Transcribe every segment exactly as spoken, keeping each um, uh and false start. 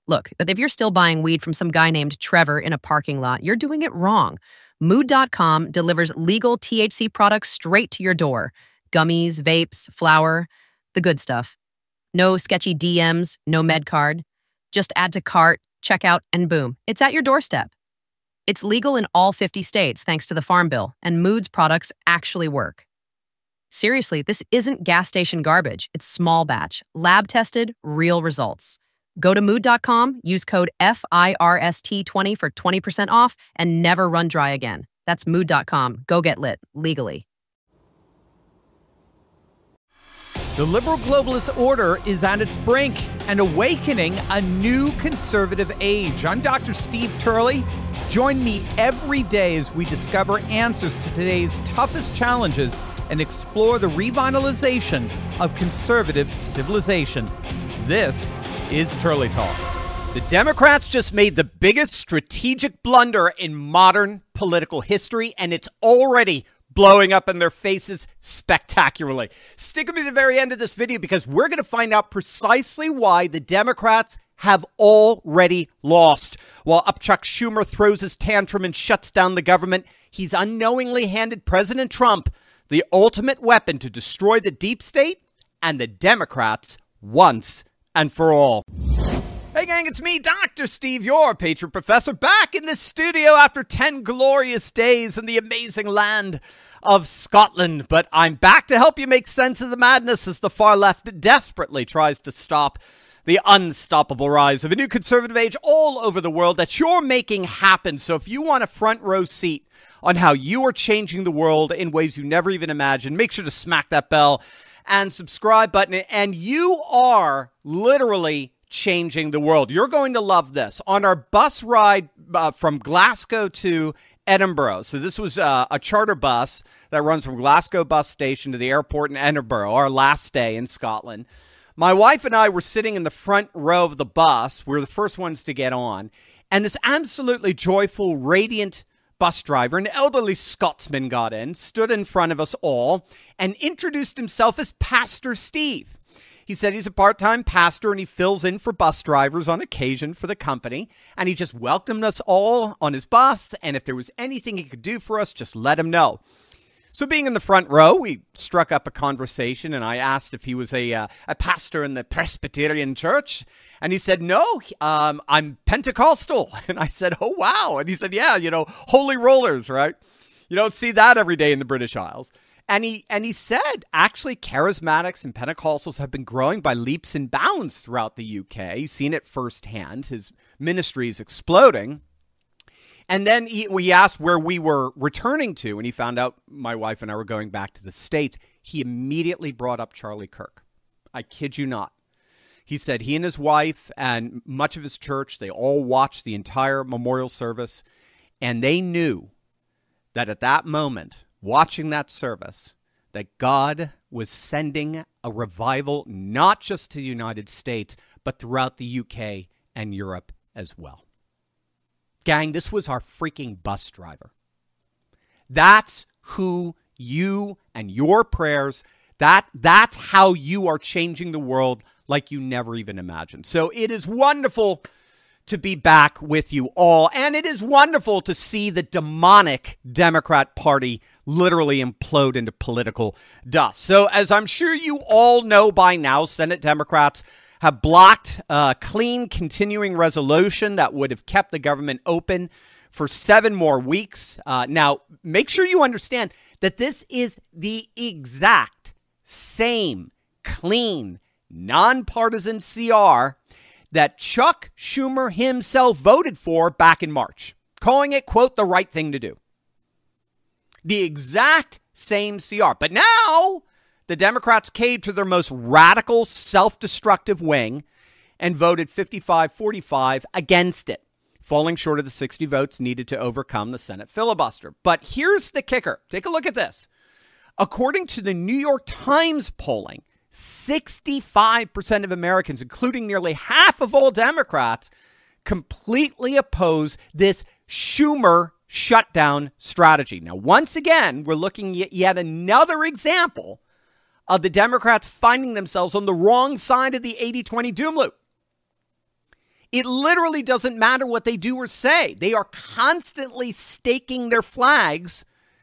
Look, if you're still buying weed from some guy named Trevor in a parking lot, you're doing it wrong. Mood dot com delivers legal T H C products straight to your door. Gummies, vapes, flour, the good stuff. No sketchy D Ms, no med card. Just add to cart, check out, and boom, it's at your doorstep. It's legal in all fifty states thanks to the Farm Bill, and Mood's products actually work. Seriously, this isn't gas station garbage. It's small batch, lab tested, real results. Go to mood dot com, use code F I R S T twenty for twenty percent off, and never run dry again. That's mood dot com. Go get lit, legally. The liberal globalist order is on its brink and awakening a new conservative age. I'm Doctor Steve Turley. Join me every day as we discover answers to today's toughest challenges and explore the revitalization of conservative civilization. This is Turley Talks. The Democrats just made the biggest strategic blunder in modern political history, and it's already blowing up in their faces spectacularly. Stick with me to the very end of this video because we're going to find out precisely why the Democrats have already lost. While Chuck Schumer throws his tantrum and shuts down the government, he's unknowingly handed President Trump the ultimate weapon to destroy the deep state and the Democrats once and for all. Hey gang, it's me, Doctor Steve, your Patriot Professor, back in the studio after ten glorious days in the amazing land of Scotland. But I'm back to help you make sense of the madness as the far left desperately tries to stop the unstoppable rise of a new conservative age all over the world that you're making happen. So if you want a front row seat on how you are changing the world in ways you never even imagined, make sure to smack that bell and subscribe button. And you are literally changing the world. You're going to love this. On our bus ride uh, from Glasgow to Edinburgh. So this was uh, a charter bus that runs from Glasgow bus station to the airport in Edinburgh, our last day in Scotland. My wife and I were sitting in the front row of the bus. We were the first ones to get on. And this absolutely joyful, radiant bus driver, an elderly Scotsman, got in, stood in front of us all, and introduced himself as Pastor Steve. He said he's a part-time pastor and he fills in for bus drivers on occasion for the company. And he just welcomed us all on his bus. And if there was anything he could do for us, just let him know. So being in the front row, we struck up a conversation and I asked if he was a, uh, a pastor in the Presbyterian church. And he said, no, um, I'm Pentecostal. And I said, oh, wow. And he said, yeah, you know, holy rollers, right? You don't see that every day in the British Isles. And he and he said, actually, charismatics and Pentecostals have been growing by leaps and bounds throughout the U K. He's seen it firsthand. His ministry is exploding. And then he, he asked where we were returning to, and he found out my wife and I were going back to the States. He immediately brought up Charlie Kirk. I kid you not. He said he and his wife and much of his church, they all watched the entire memorial service, and they knew that at that moment, watching that service, that God was sending a revival not just to the United States, but throughout the U K and Europe as well. Gang, this was our freaking bus driver. That's who you and your prayers, that that's how you are changing the world like you never even imagined. So it is wonderful to be back with you all. And it is wonderful to see the demonic Democrat Party literally implode into political dust. So as I'm sure you all know by now, Senate Democrats have blocked a clean continuing resolution that would have kept the government open for seven more weeks. Uh, now, make sure you understand that this is the exact same clean, nonpartisan C R that Chuck Schumer himself voted for back in March, calling it, quote, the right thing to do. The exact same C R. But now the Democrats caved to their most radical, self-destructive wing and voted fifty-five forty-five against it, falling short of the sixty votes needed to overcome the Senate filibuster. But here's the kicker. Take a look at this. According to the New York Times polling, sixty-five percent of Americans, including nearly half of all Democrats, completely oppose this Schumer shutdown strategy. Now, once again, we're looking at yet another example of the Democrats finding themselves on the wrong side of the eighty twenty doom loop. It literally doesn't matter what they do or say. They are constantly staking their flags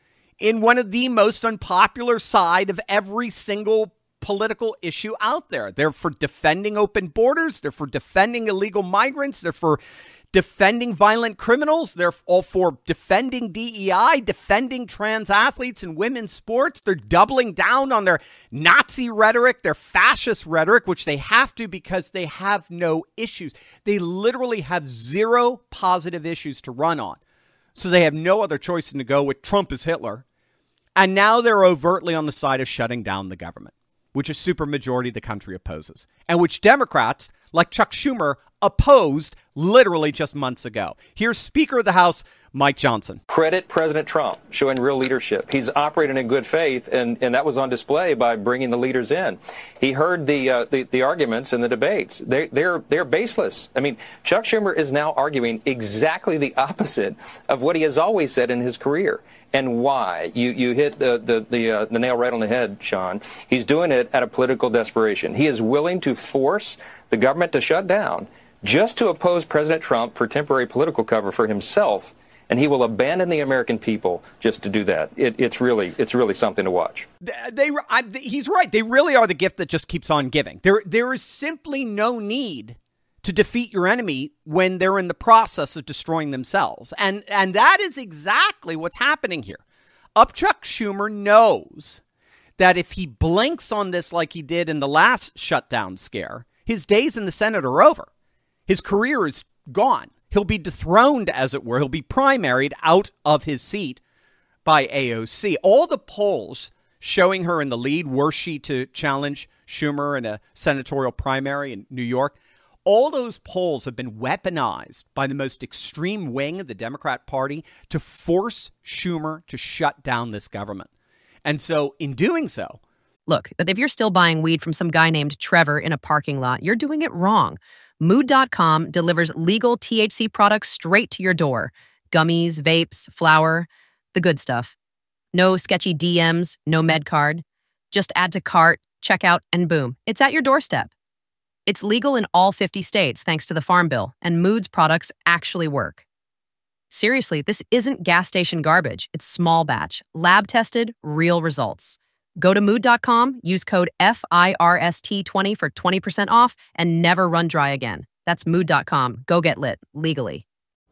in one of the most unpopular side of every single political issue out there. They're for defending open borders. They're for defending illegal migrants. They're for defending violent criminals. They're all for defending D E I, defending trans athletes in women's sports. They're doubling down on their Nazi rhetoric, their fascist rhetoric, which they have to because they have no issues. They literally have zero positive issues to run on. So they have no other choice than to go with Trump as Hitler. And now they're overtly on the side of shutting down the government, which a supermajority of the country opposes, and which Democrats like Chuck Schumer opposed literally just months ago. Here's Speaker of the House, Mike Johnson. Credit President Trump, showing real leadership. He's operating in good faith, and, and that was on display by bringing the leaders in. He heard the uh, the, the arguments and the debates. They, they're they're baseless. I mean, Chuck Schumer is now arguing exactly the opposite of what he has always said in his career. And why? You you hit the the the, uh, the nail right on the head, Sean. He's doing it out of political desperation. He is willing to force the government to shut down just to oppose President Trump for temporary political cover for himself, and he will abandon the American people just to do that. It, it's really it's really something to watch. They, they I, he's right. They really are the gift that just keeps on giving. There there is simply no need to defeat your enemy when they're in the process of destroying themselves. And and that is exactly what's happening here. Upchuck Schumer knows that if he blinks on this like he did in the last shutdown scare, his days in the Senate are over. His career is gone. He'll be dethroned, as it were. He'll be primaried out of his seat by A O C. All the polls showing her in the lead, were she to challenge Schumer in a senatorial primary in New York, all those polls have been weaponized by the most extreme wing of the Democrat Party to force Schumer to shut down this government. And so in doing so, look, if you're still buying weed from some guy named Trevor in a parking lot, you're doing it wrong. Mood dot com delivers legal T H C products straight to your door. Gummies, vapes, flour, the good stuff. No sketchy D Ms, no med card. Just add to cart, checkout, and boom, it's at your doorstep. It's legal in all fifty states thanks to the Farm Bill, and Mood's products actually work. Seriously, this isn't gas station garbage. It's small batch, lab-tested, real results. Go to mood dot com, use code F I R S T twenty for twenty percent off, and never run dry again. That's mood dot com. Go get lit, legally.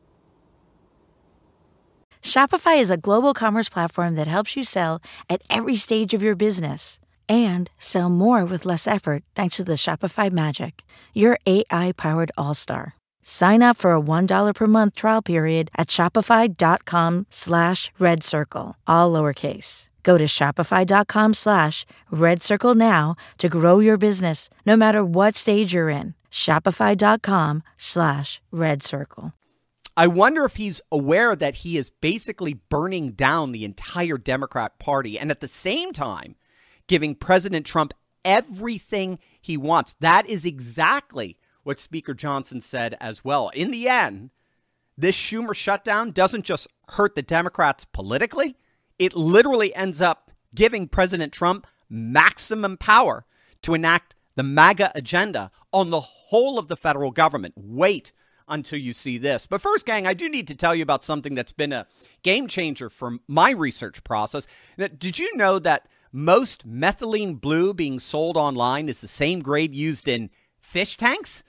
Shopify is a global commerce platform that helps you sell at every stage of your business and sell more with less effort thanks to the Shopify Magic, your A I-powered all-star. Sign up for a one dollar per month trial period at shopify.com slash red circle, all lowercase. Go to shopify.com slash red circle now to grow your business no matter what stage you're in. Shopify.com slash red circle. I wonder if he's aware that he is basically burning down the entire Democrat Party and at the same time giving President Trump everything he wants. That is exactly what Speaker Johnson said as well. In the end, this Schumer shutdown doesn't just hurt the Democrats politically. It literally ends up giving President Trump maximum power to enact the MAGA agenda on the whole of the federal government. Wait until you see this. But first, gang, I do need to tell you about something that's been a game changer for my research process. Did you know that most methylene blue being sold online is the same grade used in fish tanks?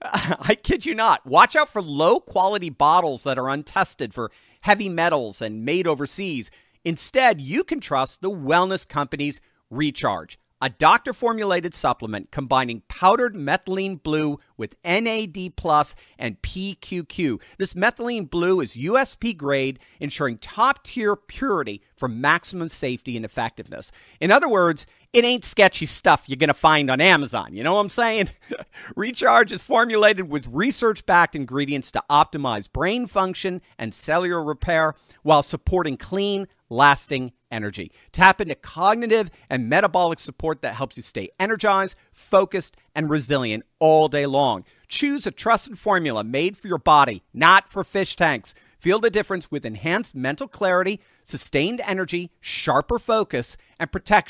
I kid you not. Watch out for low-quality bottles that are untested for heavy metals and made overseas. Instead, you can trust the wellness company's Recharge, a doctor-formulated supplement combining powdered methylene blue with N A D plus and P Q Q. This methylene blue is U S P grade, ensuring top-tier purity for maximum safety and effectiveness. In other words, it ain't sketchy stuff you're going to find on Amazon. You know what I'm saying? Recharge is formulated with research-backed ingredients to optimize brain function and cellular repair while supporting clean, lasting energy. Tap into cognitive and metabolic support that helps you stay energized, focused, and resilient all day long. Choose a trusted formula made for your body, not for fish tanks. Feel the difference with enhanced mental clarity, sustained energy, sharper focus, and protection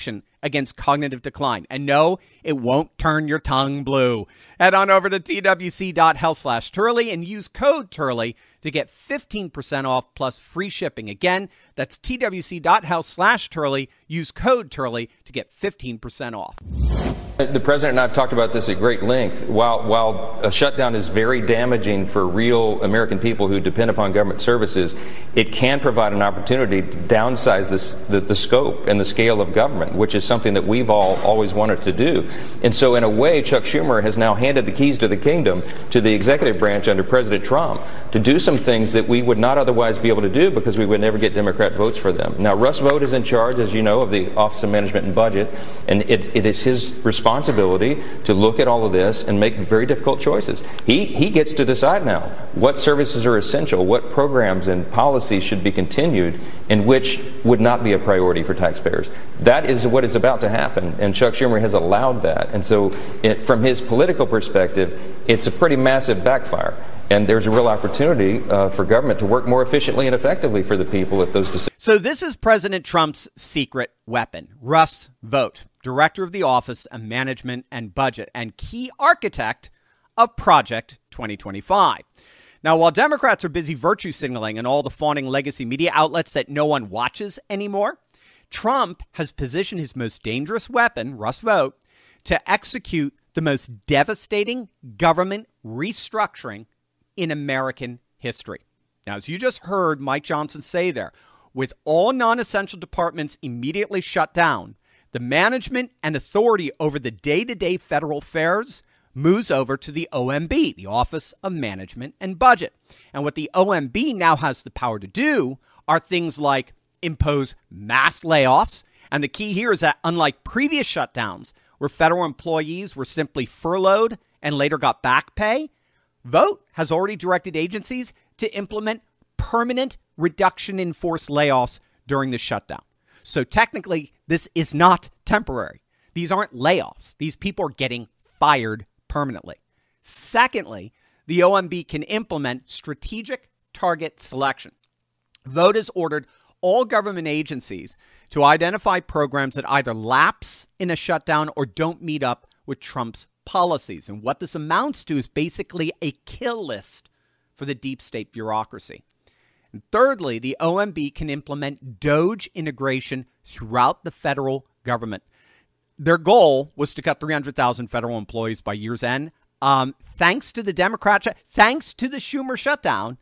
against cognitive decline. And no, it won't turn your tongue blue. Head on over to twc.health slash Turley and use code Turley to get fifteen percent off plus free shipping. Again, that's twc.health slash Turley. Use code Turley to get fifteen percent off. The president and I have talked about this at great length. While while a shutdown is very damaging for real American people who depend upon government services, it can provide an opportunity to downsize this, the, the scope and the scale of government, which is something that we've all always wanted to do. And so in a way, Chuck Schumer has now handed the keys to the kingdom to the executive branch under President Trump to do some things that we would not otherwise be able to do because we would never get Democrat votes for them. Now, Russ Vought is in charge, as you know, of the Office of Management and Budget, and it, it is his responsibility responsibility to look at all of this and make very difficult choices. He he gets to decide now what services are essential, what programs and policies should be continued, and which would not be a priority for taxpayers. That is what is about to happen, and Chuck Schumer has allowed that. And so it, from his political perspective, it's a pretty massive backfire. And there's a real opportunity uh, for government to work more efficiently and effectively for the people if those decisions. So this is President Trump's secret weapon, Russ Vought, director of the Office of Management and Budget and key architect of Project twenty twenty-five. Now, while Democrats are busy virtue signaling in all the fawning legacy media outlets that no one watches anymore, Trump has positioned his most dangerous weapon, Russ Vought, to execute the most devastating government restructuring in American history. Now, as you just heard Mike Johnson say there, with all non-essential departments immediately shut down, the management and authority over the day-to-day federal affairs moves over to the O M B, the Office of Management and Budget. And what the O M B now has the power to do are things like impose mass layoffs. And the key here is that unlike previous shutdowns, where federal employees were simply furloughed and later got back pay, Vought has already directed agencies to implement permanent reduction in force layoffs during the shutdown. So technically, this is not temporary. These aren't layoffs. These people are getting fired permanently. Secondly, the O M B can implement strategic target selection. Vought has ordered all government agencies to identify programs that either lapse in a shutdown or don't meet up with Trump's policies. And what this amounts to is basically a kill list for the deep state bureaucracy. And thirdly, the O M B can implement DOGE integration throughout the federal government. Their goal was to cut three hundred thousand federal employees by year's end. Um, thanks to the Democrats, thanks to the Schumer shutdown,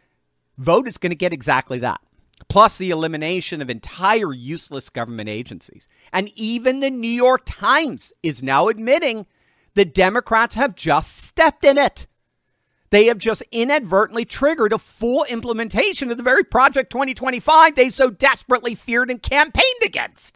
Vought is going to get exactly that. Plus the elimination of entire useless government agencies. And even the New York Times is now admitting the Democrats have just stepped in it. They have just inadvertently triggered a full implementation of the very Project twenty twenty-five they so desperately feared and campaigned against.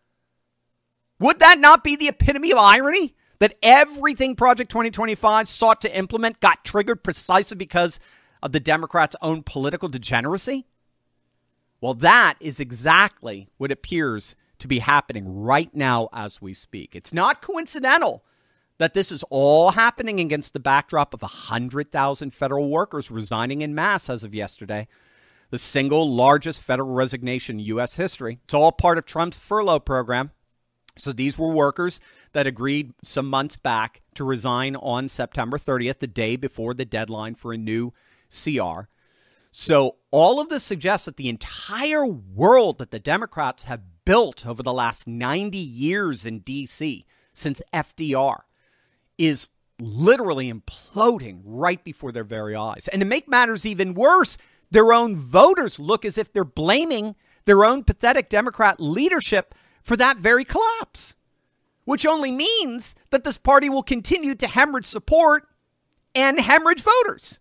Would that not be the epitome of irony? That everything Project twenty twenty-five sought to implement got triggered precisely because of the Democrats' own political degeneracy? Well, that is exactly what appears to be happening right now as we speak. It's not coincidental that this is all happening against the backdrop of one hundred thousand federal workers resigning en masse as of yesterday, the single largest federal resignation in U S history. It's all part of Trump's furlough program. So these were workers that agreed some months back to resign on September thirtieth, the day before the deadline for a new C R. So all of this suggests that the entire world that the Democrats have built over the last ninety years in D C since F D R is literally imploding right before their very eyes. And to make matters even worse, their own voters look as if they're blaming their own pathetic Democrat leadership for that very collapse, which only means that this party will continue to hemorrhage support and hemorrhage voters.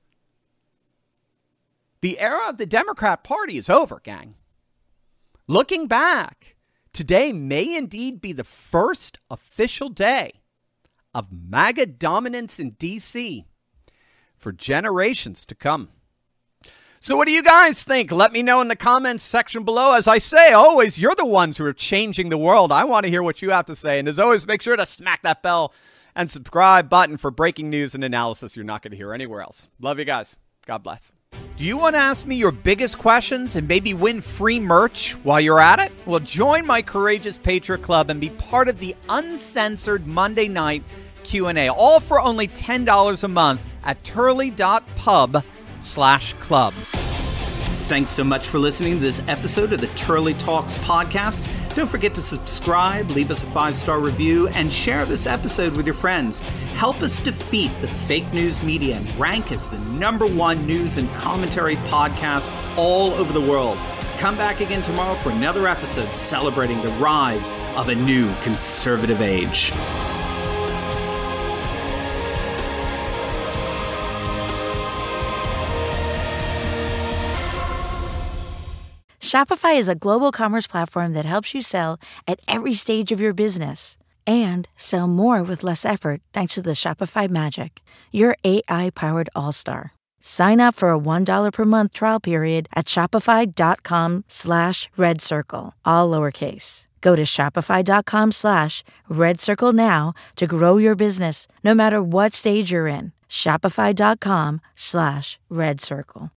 The era of the Democrat Party is over, gang. Looking back, today may indeed be the first official day of MAGA dominance in D C for generations to come. So what do you guys think? Let me know in the comments section below. As I say, always, you're the ones who are changing the world. I want to hear what you have to say. And as always, make sure to smack that bell and subscribe button for breaking news and analysis you're not going to hear anywhere else. Love you guys. God bless. Do you want to ask me your biggest questions and maybe win free merch while you're at it? Well, join my Courageous Patriot Club and be part of the uncensored Monday night Q and A, all for only ten dollars a month at turley.pub slash club. Thanks so much for listening to this episode of the Turley Talks podcast. Don't forget to subscribe, leave us a five-star review, and share this episode with your friends. Help us defeat the fake news media and rank as the number one news and commentary podcast all over the world. Come back again tomorrow for another episode celebrating the rise of a new conservative age. Shopify is a global commerce platform that helps you sell at every stage of your business and sell more with less effort thanks to the Shopify Magic, your A I-powered all-star. Sign up for a one dollar per month trial period at shopify.com slash red circle, all lowercase. Go to shopify.com slash red circle now to grow your business no matter what stage you're in. Shopify.com slash red circle.